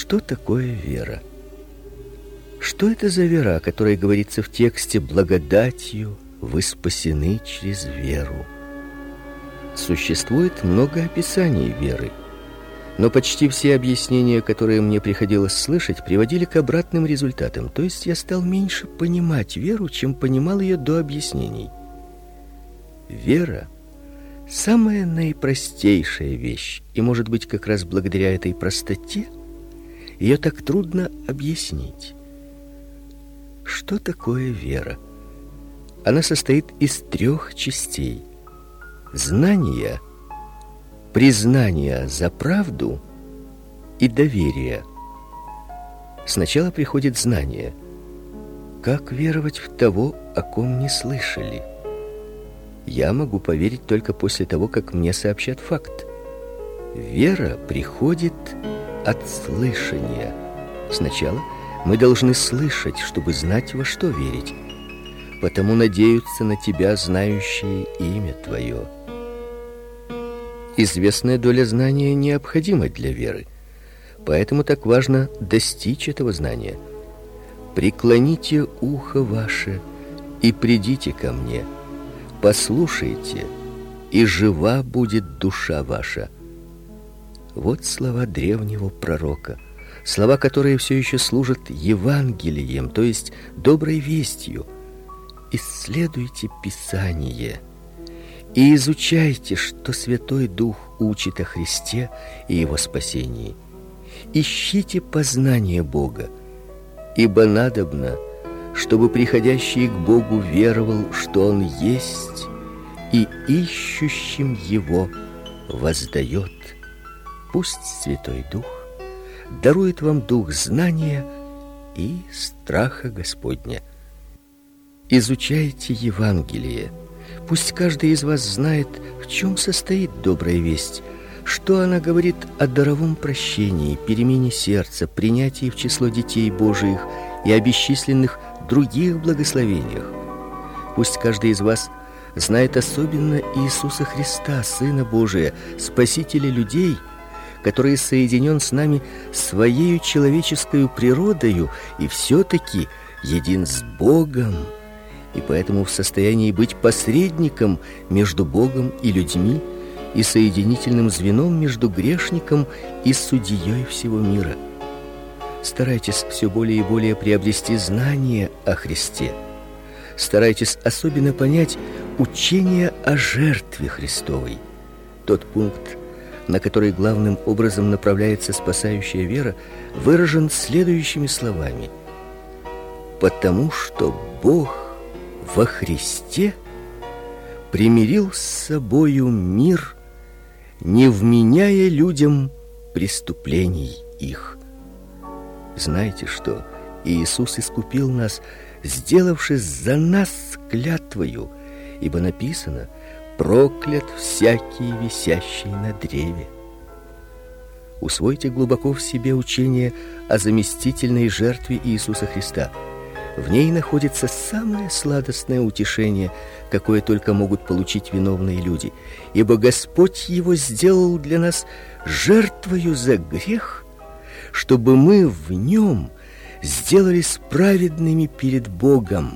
Что такое вера? Что это за вера, о которой говорится в тексте: «Благодатью вы спасены через веру»? Существует много описаний веры, но почти все объяснения, которые мне приходилось слышать, приводили к обратным результатам. То есть я стал меньше понимать веру, чем понимал ее до объяснений. Вера — самая наипростейшая вещь, и, может быть, как раз благодаря этой простоте ее так трудно объяснить. Что такое вера? Она состоит из 3 частей: знания, признания за правду и доверия. Сначала приходит знание. Как веровать в того, о ком не слышали? Я могу поверить только после того, как мне сообщат факт. Вера приходит от слышания. Сначала мы должны слышать, чтобы знать, во что верить. Потому надеются на тебя, знающие имя твое. Известная доля знания необходима для веры. Поэтому так важно достичь этого знания. Преклоните ухо ваше и придите ко мне. Послушайте, и жива будет душа ваша. Вот слова древнего пророка, слова, которые все еще служат Евангелием, то есть доброй вестью. Исследуйте Писание и изучайте, что Святой Дух учит о Христе и Его спасении. Ищите познание Бога, ибо надобно, чтобы приходящий к Богу веровал, что Он есть, и ищущим Его воздает. Пусть Святой Дух дарует вам дух знания и страха Господня. Изучайте Евангелие. Пусть каждый из вас знает, в чем состоит добрая весть, что она говорит о даровом прощении, перемене сердца, принятии в число детей Божиих и о бесчисленных других благословениях. Пусть каждый из вас знает особенно Иисуса Христа, Сына Божия, Спасителя людей, который соединен с нами своею человеческою природою и все-таки един с Богом, и поэтому в состоянии быть посредником между Богом и людьми и соединительным звеном между грешником и судьей всего мира. Старайтесь все более и более приобрести знание о Христе. Старайтесь особенно понять учение о жертве Христовой. Тот пункт, на который главным образом направляется спасающая вера, выражен следующими словами: «Потому что Бог во Христе примирил с собою мир, не вменяя людям преступлений их». Знаете что? Иисус искупил нас, сделавшись за нас клятвою, ибо написано: «Проклят всякий, висящий на древе». Усвойте глубоко в себе учение о заместительной жертве Иисуса Христа. В ней находится самое сладостное утешение, какое только могут получить виновные люди, ибо Господь его сделал для нас жертвою за грех, чтобы мы в нем сделались праведными перед Богом.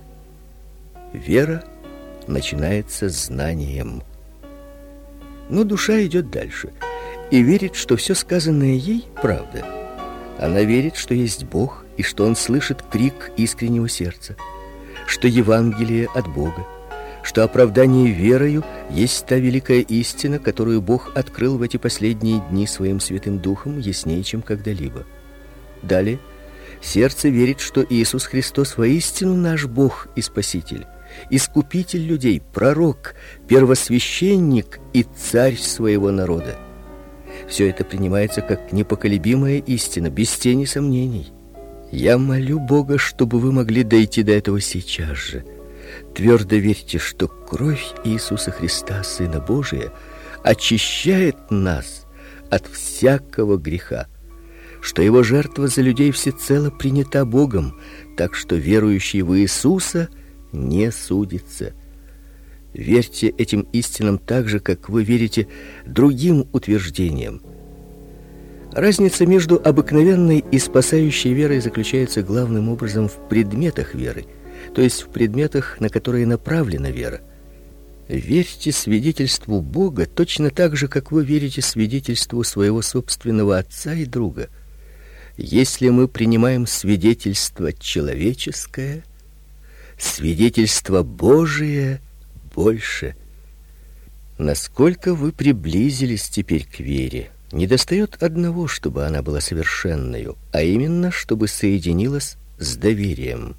Вера начинается знанием. Но душа идет дальше и верит, что все сказанное ей правда. Она верит, что есть Бог и что Он слышит крик искреннего сердца, что Евангелие от Бога, что оправдание верою есть та великая истина, которую Бог открыл в эти последние дни Своим Святым Духом яснее, чем когда-либо. Далее, сердце верит, что Иисус Христос воистину наш Бог и Спаситель, Искупитель людей, Пророк, Первосвященник и Царь своего народа. Все это принимается как непоколебимая истина, без тени сомнений. Я молю Бога, чтобы вы могли дойти до этого сейчас же. Твердо верьте, что кровь Иисуса Христа, Сына Божия, очищает нас от всякого греха, что Его жертва за людей всецело принята Богом, так что верующий в Иисуса не судится. Верьте этим истинам так же, как вы верите другим утверждениям. Разница между обыкновенной и спасающей верой заключается главным образом в предметах веры, то есть в предметах, на которые направлена вера. Верьте свидетельству Бога точно так же, как вы верите свидетельству своего собственного отца и друга. Если мы принимаем свидетельство человеческое, свидетельство Божие больше. Насколько вы приблизились теперь к вере? Недостает одного, чтобы она была совершенною, а именно, чтобы соединилась с доверием.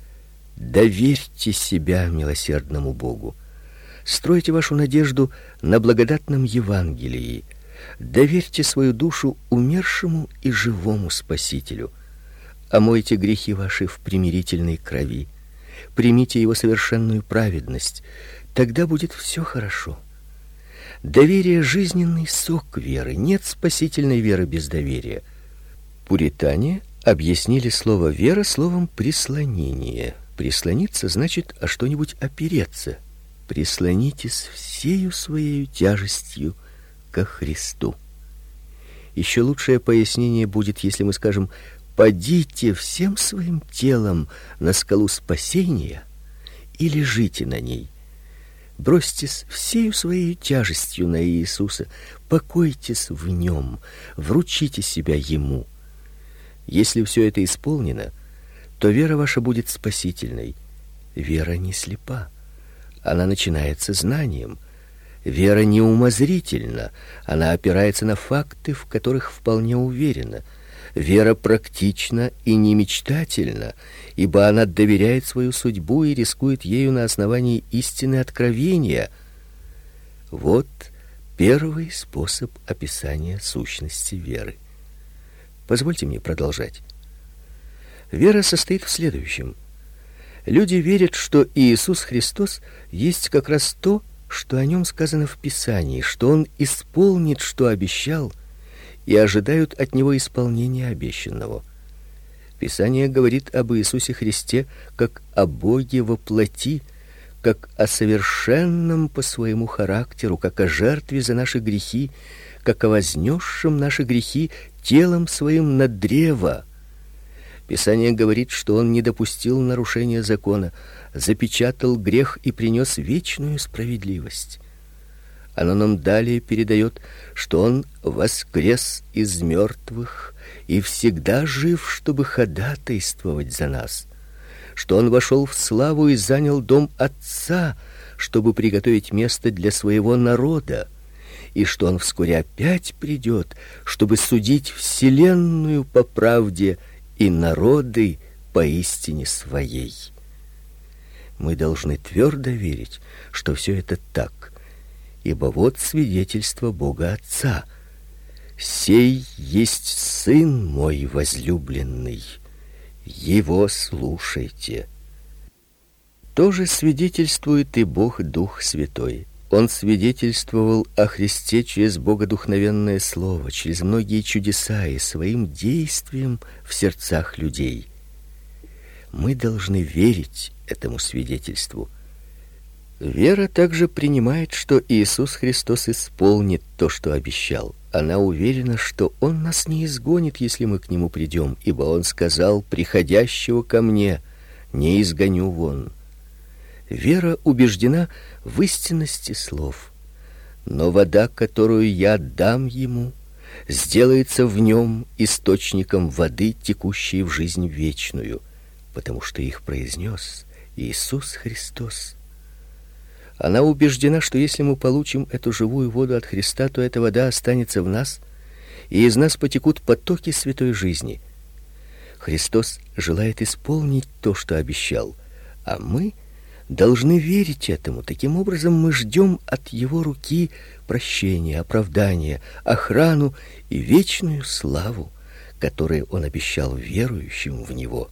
Доверьте себя милосердному Богу. Стройте вашу надежду на благодатном Евангелии. Доверьте свою душу умершему и живому Спасителю. Омойте грехи ваши в примирительной крови. Примите его совершенную праведность. Тогда будет все хорошо. Доверие — жизненный сок веры. Нет спасительной веры без доверия. Пуритане объяснили слово «вера» словом «прислонение». Прислониться значит о что-нибудь опереться. Прислонитесь всею своей тяжестью ко Христу. Еще лучшее пояснение будет, если мы скажем: «Падите всем своим телом на скалу спасения и лежите на ней». Бросьтесь всею своей тяжестью на Иисуса, покойтесь в нем, вручите себя ему. Если все это исполнено, то вера ваша будет спасительной. Вера не слепа, она начинается знанием. Вера не умозрительна, она опирается на факты, в которых вполне уверена. Вера практична и не мечтательна, ибо она доверяет свою судьбу и рискует ею на основании истины откровения. Вот первый способ описания сущности веры. Позвольте мне продолжать. Вера состоит в следующем. Люди верят, что Иисус Христос есть как раз то, что о нем сказано в Писании, что он исполнит, что обещал, и ожидают от него исполнения обещанного. Писание говорит об Иисусе Христе как о Боге во плоти, как о совершенном по своему характеру, как о жертве за наши грехи, как о вознесшем наши грехи телом своим на древо. Писание говорит, что он не допустил нарушения закона, запечатал грех и принес вечную справедливость. Оно нам далее передает, что он воскрес из мертвых и всегда жив, чтобы ходатайствовать за нас, что он вошел в славу и занял дом Отца, чтобы приготовить место для своего народа, и что он вскоре опять придет, чтобы судить вселенную по правде и народы по истине своей. Мы должны твердо верить, что все это так. Ибо вот свидетельство Бога Отца: «Сей есть Сын мой возлюбленный, его слушайте». То же свидетельствует и Бог Дух Святой. Он свидетельствовал о Христе через богодухновенное слово, через многие чудеса и своим действием в сердцах людей. Мы должны верить этому свидетельству. Вера также принимает, что Иисус Христос исполнит то, что обещал. Она уверена, что Он нас не изгонит, если мы к Нему придем, ибо Он сказал: «Приходящего ко мне не изгоню вон». Вера убеждена в истинности слов. «Но вода, которую я дам ему, сделается в нем источником воды, текущей в жизнь вечную», потому что их произнес Иисус Христос. Она убеждена, что если мы получим эту живую воду от Христа, то эта вода останется в нас, и из нас потекут потоки святой жизни. Христос желает исполнить то, что обещал, а мы должны верить этому. Таким образом, мы ждем от Его руки прощения, оправдания, охрану и вечную славу, которую Он обещал верующим в Него.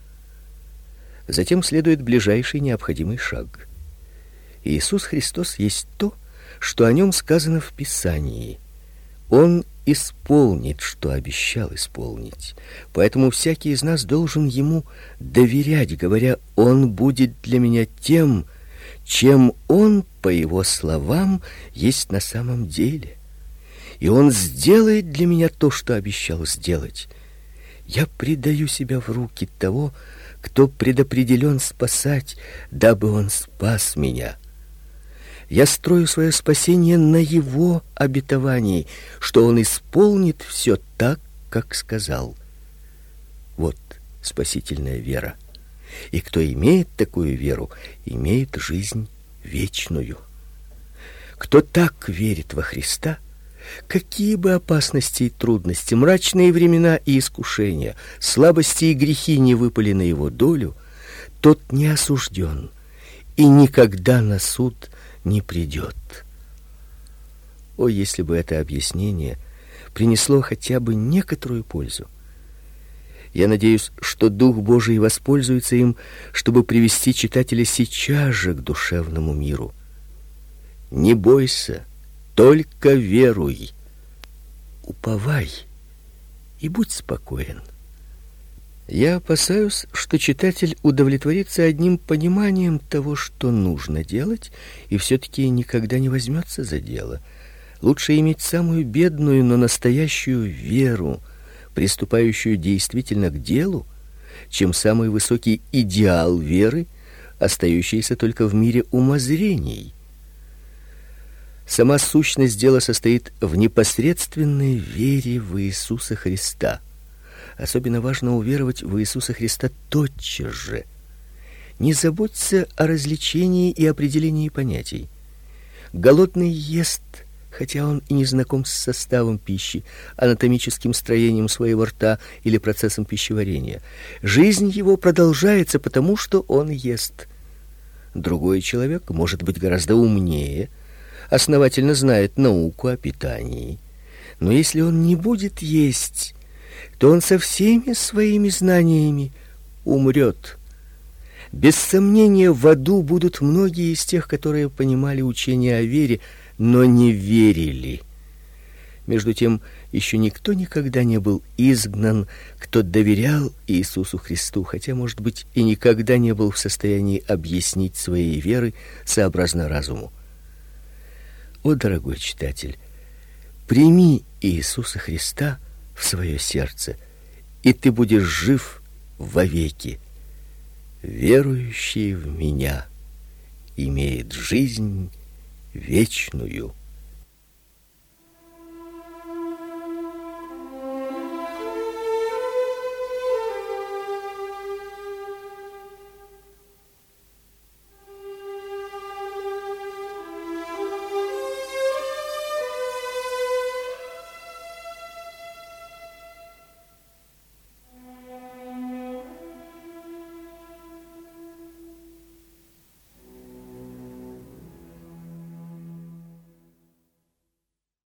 Затем следует ближайший необходимый шаг. Иисус Христос есть то, что о нем сказано в Писании. Он исполнит, что обещал исполнить. Поэтому всякий из нас должен ему доверять, говоря: «Он будет для меня тем, чем он, по его словам, есть на самом деле». и Он сделает для меня то, что обещал сделать. Я предаю себя в руки того, кто предопределен спасать, дабы Он спас меня. Я строю свое спасение на Его обетовании, что Он исполнит все так, как сказал. Вот спасительная вера. И кто имеет такую веру, имеет жизнь вечную. Кто так верит во Христа, какие бы опасности и трудности, мрачные времена и искушения, слабости и грехи не выпали на его долю, тот не осужден и никогда на суд не придет. О, если бы это объяснение принесло хотя бы некоторую пользу! Я надеюсь, что Дух Божий воспользуется им, чтобы привести читателя сейчас же к душевному миру. Не бойся, только веруй. Уповай и будь спокоен. Я опасаюсь, что читатель удовлетворится одним пониманием того, что нужно делать, и все-таки никогда не возьмется за дело. Лучше иметь самую бедную, но настоящую веру, приступающую действительно к делу, чем самый высокий идеал веры, остающийся только в мире умозрений. Сама сущность дела состоит в непосредственной вере в Иисуса Христа. Особенно важно уверовать в Иисуса Христа тотчас же. Не заботься о развлечении и определении понятий. Голодный ест, хотя он и не знаком с составом пищи, анатомическим строением своего рта или процессом пищеварения. Жизнь его продолжается, потому что он ест. Другой человек может быть гораздо умнее, основательно знает науку о питании. Но если он не будет есть, то он со всеми своими знаниями умрет. Без сомнения, в аду будут многие из тех, которые понимали учение о вере, но не верили. Между тем, еще никто никогда не был изгнан, кто доверял Иисусу Христу, хотя, может быть, и никогда не был в состоянии объяснить своей веры сообразно разуму. О, дорогой читатель, прими Иисуса Христа в свое сердце, и ты будешь жив вовеки. Верующий в меня имеет жизнь вечную.